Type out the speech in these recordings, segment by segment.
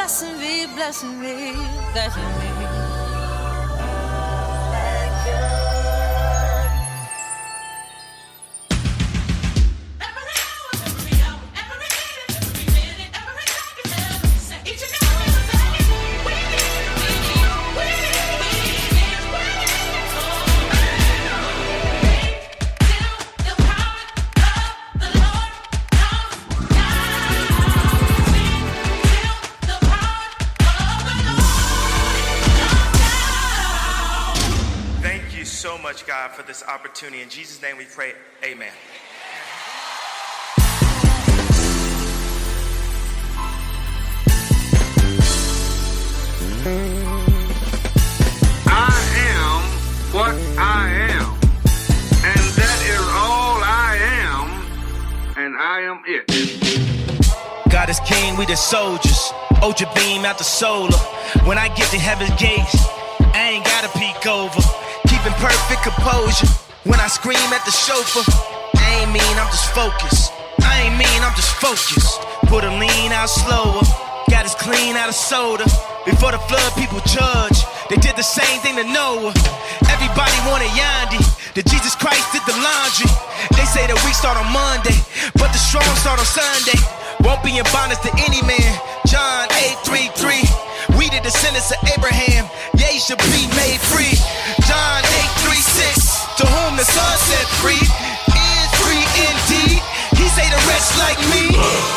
blessing me, blessing me, blessing me. God, for this opportunity. In Jesus' name we pray, amen. I am what I am, and that is all I am, and I am it. God is king, we the soldiers. Ultra beam out the solar. When I get to heaven's gates, I ain't gotta peek over. Keeping perfect composure when I scream at the chauffeur. I ain't mean, I'm just focused. I ain't mean, I'm just focused. Put a lean out slower. Got us clean out of soda. Before the flood, people judge. They did the same thing to Noah. Everybody wanted Yandi. That Jesus Christ did the laundry. They say the week start on Monday, but the strong start on Sunday. Won't be in bondage to any man. John 8:33. We the descendants of Abraham. Ye should be made free. John 8:36. To whom the Son set free is free indeed. He say the rest like me.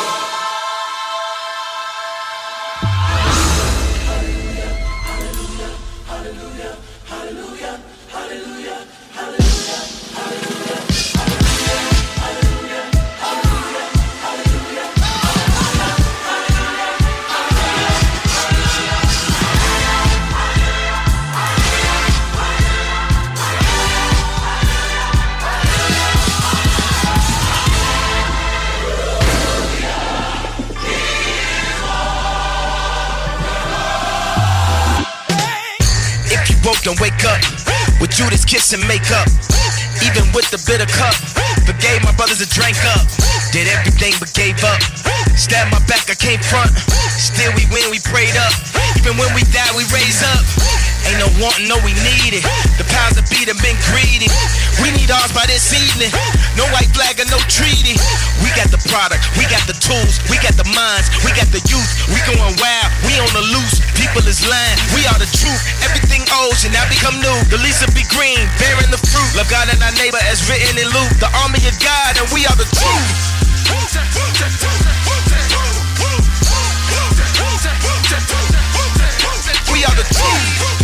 Don't wake up with Judas kiss and make up. Even with the bitter cup, forgave my brothers and drank up. Did everything but gave up. Stabbed my back, I came front. Still we win, we prayed up. Even when we die, we raise up. Ain't no wanting, no we need it. The powers that be, them been greedy. We need ours by this evening. No white flag or no treaty. We got the product, we got the tools, we got the minds, we got the youth. We going wild, we on the loose. People is lying, we are the truth. Everything old should now become new. The leaves will be green, bearing the fruit. Love God and our neighbor as written in Luke. The army of God and we are the truth. We are the truth.